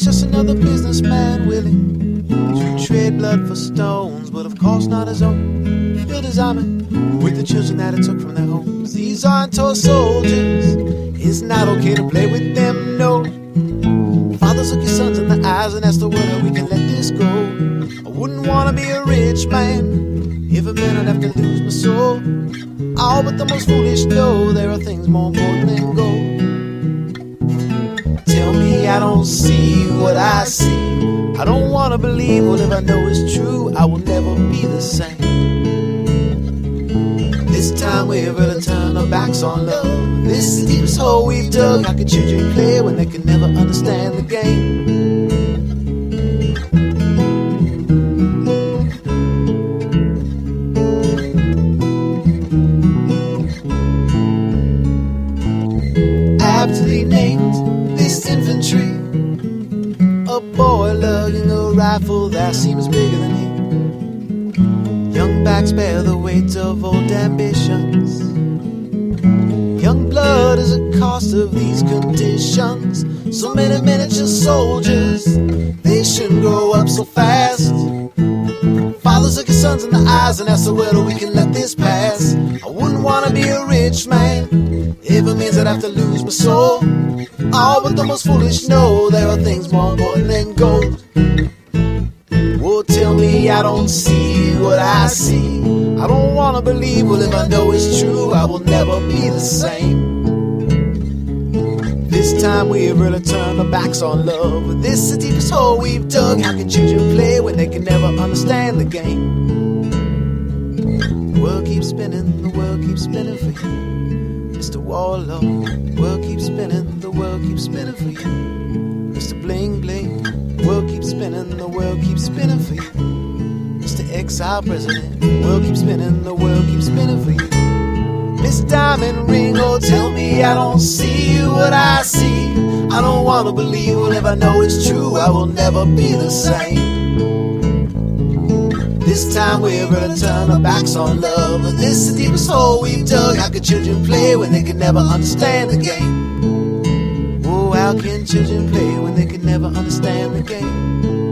just another businessman willing to trade blood for stones, but of course not his own. Build his army with the children that it took from their homes. These aren't toy soldiers. It's not okay to play with them, no. Fathers, look your sons in the eyes and ask the world how we can let this go. I wouldn't want to be a rich man if it meant I'd have to lose my soul. Oh, but the most foolish know there are things more important than gold. Tell me I don't see what I see. I don't want to believe what if I know it's true. I will never be the same. This time we're gonna turn our backs on love. This is the deepest hole we've dug. How can children play when they can never understand the game? Aptly named this infantry, a boy lugging a rifle that seems bigger than he. Young backs bear the weight of old ambitions. Young blood is a cost of these conditions. So many miniature soldiers, they shouldn't grow up so fast. Fathers, look your sons in the eyes and ask the world we can let this pass. I wouldn't want to be a rich man if it means I'd have to lose my soul. Oh, but the most foolish know there are things more important than gold. Oh, tell me I don't see what I see. I don't want to believe, well, if I know it's true, I will never be the same. This time we've really turned our backs on love. This is the deepest hole we've dug. How can children play when they can never understand the game? The world keeps spinning, the world keeps spinning for you, Mr. Warlord. The world keeps spinning, the world keeps spinning for you, Mr. Bling Bling. The world keeps spinning, the world keeps spinning for you, Mr. Exile President. The world keeps spinning, the world keeps spinning for you, Miss Diamond Ring. Oh, tell me I don't see what I see. I don't want to believe, well, if I know it's true, I will never be the same. This time we're gonna turn our backs on love. This is the deepest hole we've dug. How can children play when they can never understand the game? Oh, how can children play when they can never understand the game?